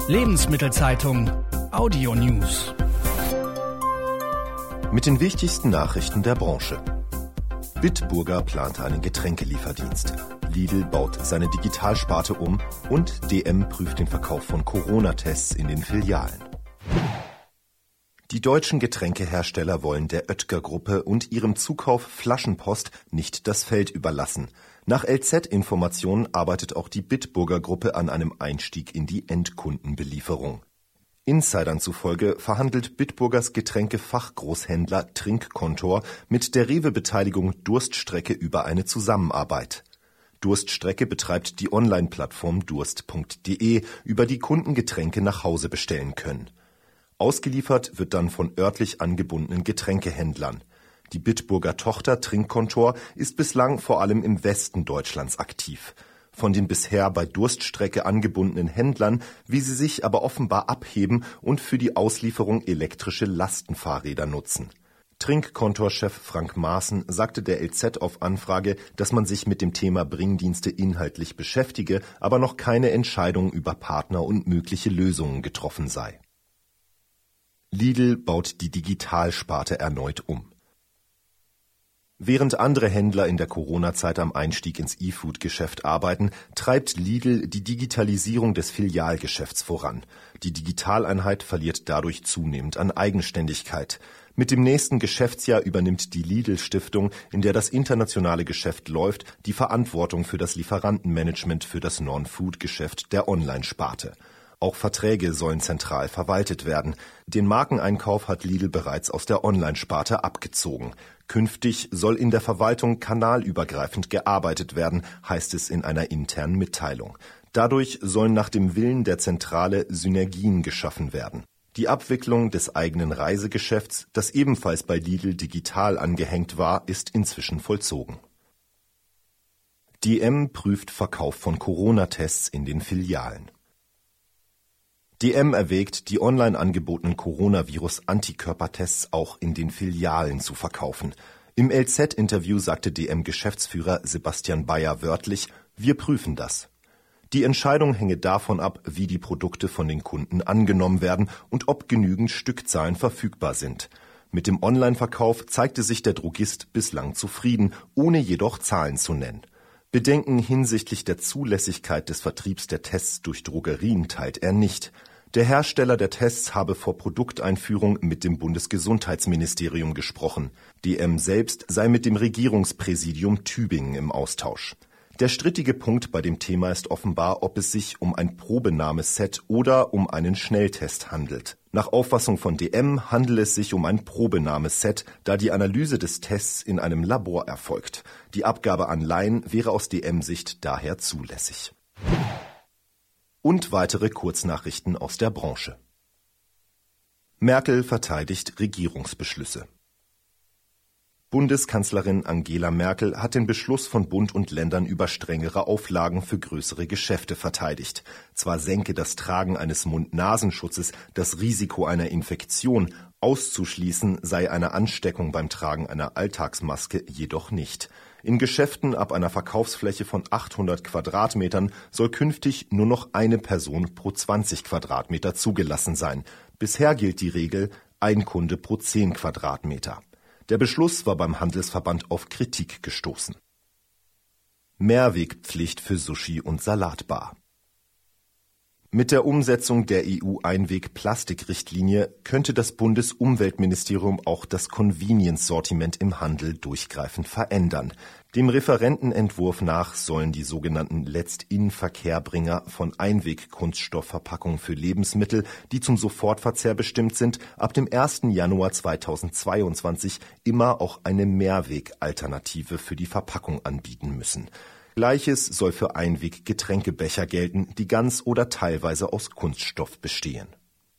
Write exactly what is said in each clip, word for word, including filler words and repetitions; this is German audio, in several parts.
Lebensmittelzeitung Audio News. Mit den wichtigsten Nachrichten der Branche. Bitburger plant einen Getränkelieferdienst. Lidl baut seine Digitalsparte um und D M prüft den Verkauf von Corona-Tests in den Filialen. Die deutschen Getränkehersteller wollen der Oetker-Gruppe und ihrem Zukauf Flaschenpost nicht das Feld überlassen. Nach L Z-Informationen arbeitet auch die Bitburger Gruppe an einem Einstieg in die Endkundenbelieferung. Insidern zufolge verhandelt Bitburgers Getränkefachgroßhändler Trinkkontor mit der Rewe-Beteiligung Durststrecke über eine Zusammenarbeit. Durststrecke betreibt die Online-Plattform durst punkt de, über die Kunden Getränke nach Hause bestellen können. Ausgeliefert wird dann von örtlich angebundenen Getränkehändlern. Die Bitburger Tochter Trinkkontor ist bislang vor allem im Westen Deutschlands aktiv. Von den bisher bei Durststrecke angebundenen Händlern will sie sich aber offenbar abheben und für die Auslieferung elektrische Lastenfahrräder nutzen. Trinkkontorchef Frank Maaßen sagte der L Z auf Anfrage, dass man sich mit dem Thema Bringdienste inhaltlich beschäftige, aber noch keine Entscheidung über Partner und mögliche Lösungen getroffen sei. Lidl baut die Digitalsparte erneut um. Während andere Händler in der Corona-Zeit am Einstieg ins E-Food-Geschäft arbeiten, treibt Lidl die Digitalisierung des Filialgeschäfts voran. Die Digitaleinheit verliert dadurch zunehmend an Eigenständigkeit. Mit dem nächsten Geschäftsjahr übernimmt die Lidl-Stiftung, in der das internationale Geschäft läuft, die Verantwortung für das Lieferantenmanagement für das Non-Food-Geschäft der Online-Sparte. Auch Verträge sollen zentral verwaltet werden. Den Markeneinkauf hat Lidl bereits aus der Online-Sparte abgezogen. Künftig soll in der Verwaltung kanalübergreifend gearbeitet werden, heißt es in einer internen Mitteilung. Dadurch sollen nach dem Willen der Zentrale Synergien geschaffen werden. Die Abwicklung des eigenen Reisegeschäfts, das ebenfalls bei Lidl digital angehängt war, ist inzwischen vollzogen. D M prüft Verkauf von Corona-Tests in den Filialen. D M erwägt, die online angebotenen Coronavirus-Antikörpertests auch in den Filialen zu verkaufen. Im L Z-Interview sagte D M-Geschäftsführer Sebastian Bayer wörtlich, wir prüfen das. Die Entscheidung hänge davon ab, wie die Produkte von den Kunden angenommen werden und ob genügend Stückzahlen verfügbar sind. Mit dem Online-Verkauf zeigte sich der Drogist bislang zufrieden, ohne jedoch Zahlen zu nennen. Bedenken hinsichtlich der Zulässigkeit des Vertriebs der Tests durch Drogerien teilt er nicht. Der Hersteller der Tests habe vor Produkteinführung mit dem Bundesgesundheitsministerium gesprochen. D M selbst sei mit dem Regierungspräsidium Tübingen im Austausch. Der strittige Punkt bei dem Thema ist offenbar, ob es sich um ein Probenahmeset oder um einen Schnelltest handelt. Nach Auffassung von D M handelt es sich um ein Probenahmeset, da die Analyse des Tests in einem Labor erfolgt. Die Abgabe an Laien wäre aus D M-Sicht daher zulässig. Und weitere Kurznachrichten aus der Branche. Merkel verteidigt Regierungsbeschlüsse. Bundeskanzlerin Angela Merkel hat den Beschluss von Bund und Ländern über strengere Auflagen für größere Geschäfte verteidigt. Zwar senke das Tragen eines Mund-Nasenschutzes das Risiko einer Infektion, auszuschließen sei eine Ansteckung beim Tragen einer Alltagsmaske jedoch nicht. In Geschäften ab einer Verkaufsfläche von achthundert Quadratmetern soll künftig nur noch eine Person pro zwanzig Quadratmeter zugelassen sein. Bisher gilt die Regel ein Kunde pro zehn Quadratmeter. Der Beschluss war beim Handelsverband auf Kritik gestoßen. Mehrwegpflicht für Sushi und Salatbar. Mit der Umsetzung der E U-Einweg-Plastikrichtlinie könnte das Bundesumweltministerium auch das Convenience-Sortiment im Handel durchgreifend verändern. Dem Referentenentwurf nach sollen die sogenannten Letzt-in-Verkehrbringer von Einweg-Kunststoffverpackungen für Lebensmittel, die zum Sofortverzehr bestimmt sind, ab dem ersten Januar zweitausendzweiundzwanzig immer auch eine Mehrweg-Alternative für die Verpackung anbieten müssen. Gleiches soll für Einweg-Getränkebecher gelten, die ganz oder teilweise aus Kunststoff bestehen.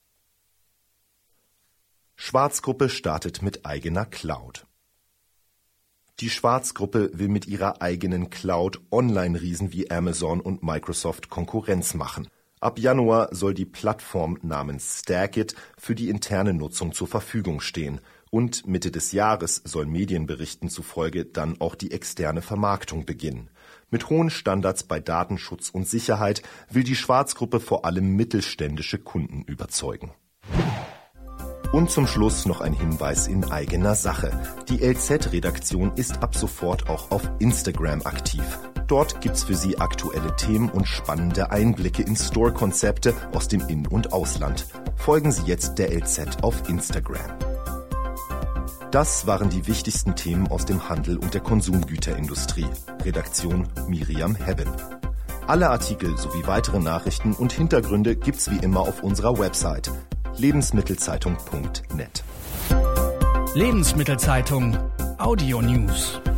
Schwarz-Gruppe startet mit eigener Cloud. Die Schwarz-Gruppe will mit ihrer eigenen Cloud Online-Riesen wie Amazon und Microsoft Konkurrenz machen. Ab Januar soll die Plattform namens Stackit für die interne Nutzung zur Verfügung stehen. Und Mitte des Jahres soll Medienberichten zufolge dann auch die externe Vermarktung beginnen. Mit hohen Standards bei Datenschutz und Sicherheit will die Schwarz-Gruppe vor allem mittelständische Kunden überzeugen. Und zum Schluss noch ein Hinweis in eigener Sache. Die L Z-Redaktion ist ab sofort auch auf Instagram aktiv. Dort gibt's für Sie aktuelle Themen und spannende Einblicke in Store-Konzepte aus dem In- und Ausland. Folgen Sie jetzt der L Z auf Instagram. Das waren die wichtigsten Themen aus dem Handel und der Konsumgüterindustrie. Redaktion Miriam Hebben. Alle Artikel sowie weitere Nachrichten und Hintergründe gibt's wie immer auf unserer Website lebensmittelzeitung punkt net. Lebensmittelzeitung Audio News.